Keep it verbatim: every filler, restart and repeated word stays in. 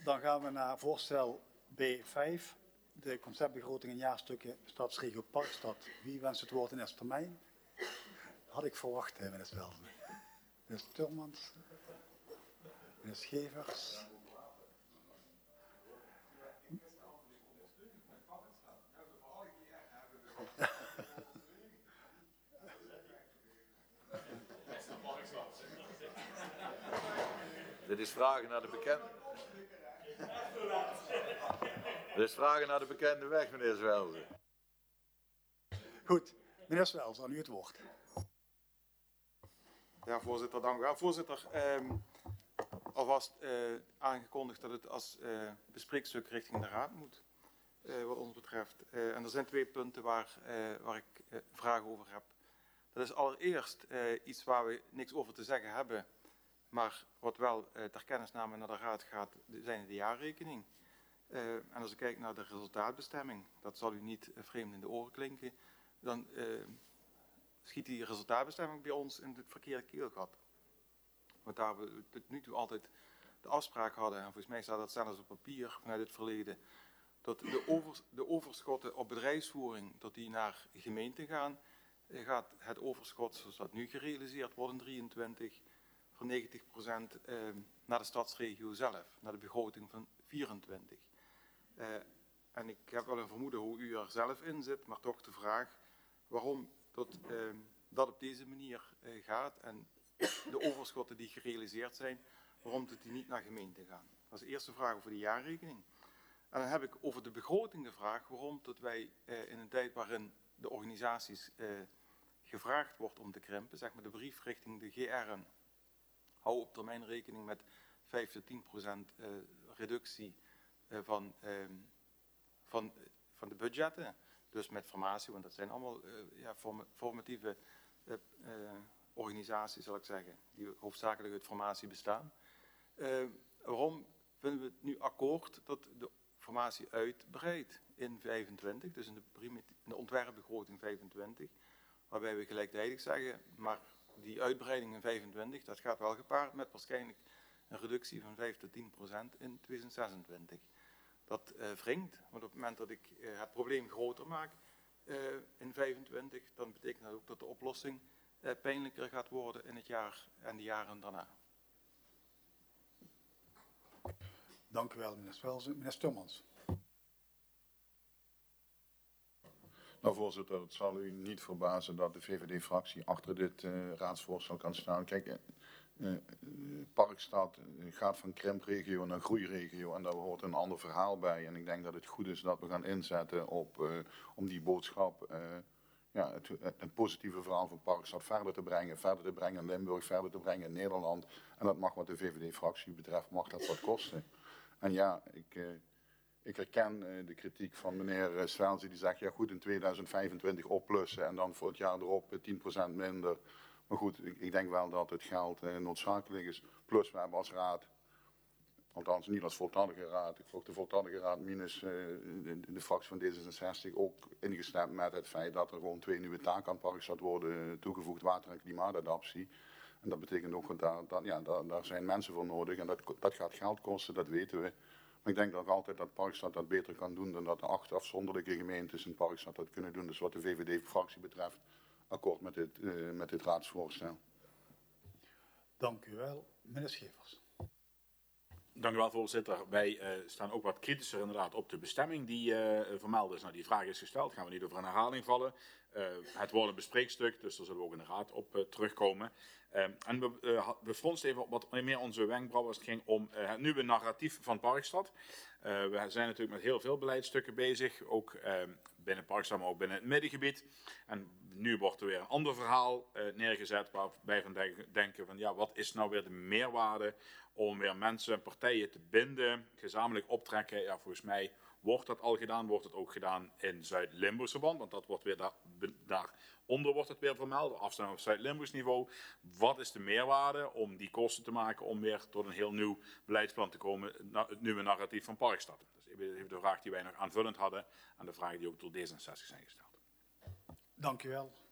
Dan gaan we naar voorstel B vijf. De conceptbegroting en jaarstukken Stadsregio Parkstad. Wie wenst het woord in eerste termijn? Had ik verwacht, meneer Swelsen. Meneer Sturmans. Meneer Schevers. Dit is vragen naar de bekende. Dit is vragen naar de bekende weg, meneer Swelsen. Goed, meneer Swelsen, aan u het woord. Ja, voorzitter, dank u wel. Voorzitter, eh, alvast eh, aangekondigd dat het als eh, bespreekstuk richting de Raad moet, eh, wat ons betreft. Uh, en er zijn twee punten waar, uh, waar ik uh, vragen over heb. Dat is allereerst uh, iets waar we niks over te zeggen hebben, maar wat wel uh, ter kennisname naar de Raad gaat, zijn de jaarrekening. Uh, en als ik kijk naar de resultaatbestemming, dat zal u niet uh, vreemd in de oren klinken, dan uh, schiet die resultaatbestemming bij ons in het verkeerde keelgat. Want daar we tot nu toe altijd de afspraak hadden, en volgens mij staat dat zelfs op papier vanuit het verleden, dat de, over, de overschotten op bedrijfsvoering, dat die naar gemeenten gaan, uh, gaat het overschot zoals dat nu gerealiseerd wordt in drieëntwintig voor negentig procent uh, naar de stadsregio zelf, naar de begroting van vierentwintig. Uh, en ik heb wel een vermoeden hoe u er zelf in zit, maar toch de vraag waarom dat, uh, dat op deze manier uh, gaat en de overschotten die gerealiseerd zijn, waarom dat die niet naar gemeenten gaan. Dat is de eerste vraag over de jaarrekening. En dan heb ik over de begroting de vraag waarom dat wij uh, in een tijd waarin de organisaties uh, gevraagd wordt om te krimpen, zeg maar de brief richting de G R, hou op termijn rekening met vijf tot tien procent uh, reductie uh, van, uh, van, van de budgetten. Dus met formatie, want dat zijn allemaal uh, ja, form, formatieve uh, uh, organisaties, zal ik zeggen, die hoofdzakelijk uit formatie bestaan. Uh, waarom vinden we het nu akkoord dat de formatie uitbreidt in vijfentwintig, dus in de, in de ontwerpbegroting vijfentwintig, waarbij we gelijktijdig zeggen, maar die uitbreiding in vijfentwintig, dat gaat wel gepaard met waarschijnlijk een reductie van vijf tot tien procent in tweeduizend zesentwintig. Dat uh, wringt, want op het moment dat ik uh, het probleem groter maak uh, in vijfentwintig, dan betekent dat ook dat de oplossing uh, pijnlijker gaat worden in het jaar en de jaren daarna. Dank u wel, meneer Swelsen. Meneer Sturmans. Nou, voorzitter, het zal u niet verbazen dat de V V D-fractie achter dit uh, raadsvoorstel kan staan. Kijk, uh, uh, Parkstad gaat van krimpregio naar groeiregio en daar hoort een ander verhaal bij. En ik denk dat het goed is dat we gaan inzetten op, uh, om die boodschap, uh, ja, het, het positieve verhaal van Parkstad verder te brengen. Verder te brengen in Limburg, verder te brengen in Nederland. En dat mag wat de V V D-fractie betreft, mag dat wat kosten. En ja, ik... Uh, Ik herken uh, de kritiek van meneer uh, Swelsen die zegt, ja goed, in tweeduizend vijfentwintig oplussen en dan voor het jaar erop uh, tien procent minder. Maar goed, ik, ik denk wel dat het geld uh, noodzakelijk is. Plus we hebben als raad, althans niet als voltallige raad, ik volg de voltallige raad minus uh, de, de fractie van D zesenzestig ook ingestemd met het feit dat er gewoon twee nieuwe taken aan Parkstad worden toegevoegd, water- en klimaatadaptie. En dat betekent ook dat, dat ja, daar, daar zijn mensen voor nodig en dat, dat gaat geld kosten, dat weten we. Maar ik denk ook altijd dat Parkstad dat beter kan doen dan dat de acht afzonderlijke gemeentes in Parkstad dat kunnen doen. Dus wat de V V D-fractie betreft, akkoord met dit, uh, met dit raadsvoorstel. Dank u wel. Meneer Schevers. Dank u wel, voorzitter. Wij uh, staan ook wat kritischer inderdaad op de bestemming die uh, vermeld is. Nou, die vraag is gesteld, gaan we niet over een herhaling vallen. Uh, het wordt een bespreekstuk, dus daar zullen we ook in de raad op uh, terugkomen. Uh, en we, uh, we fronsten even wat meer onze wenkbrauwen als het ging om uh, het nieuwe narratief van Parkstad. Uh, we zijn natuurlijk met heel veel beleidstukken bezig, ook uh, binnen Parkstad, maar ook binnen het middengebied. En nu wordt er weer een ander verhaal uh, neergezet waarbij we denken van ja, wat is nou weer de meerwaarde om weer mensen en partijen te binden, gezamenlijk optrekken. Ja, volgens mij wordt dat al gedaan, wordt het ook gedaan in Zuid-Limburgs verband, want dat wordt weer daar, daaronder wordt het weer vermeld, afstand op Zuid-Limburgs niveau. Wat is de meerwaarde om die kosten te maken om weer tot een heel nieuw beleidsplan te komen, het nieuwe narratief van Parkstad? Dat is even de vraag die wij nog aanvullend hadden aan de vragen die ook door D zesenzestig zijn gesteld. Dank u wel.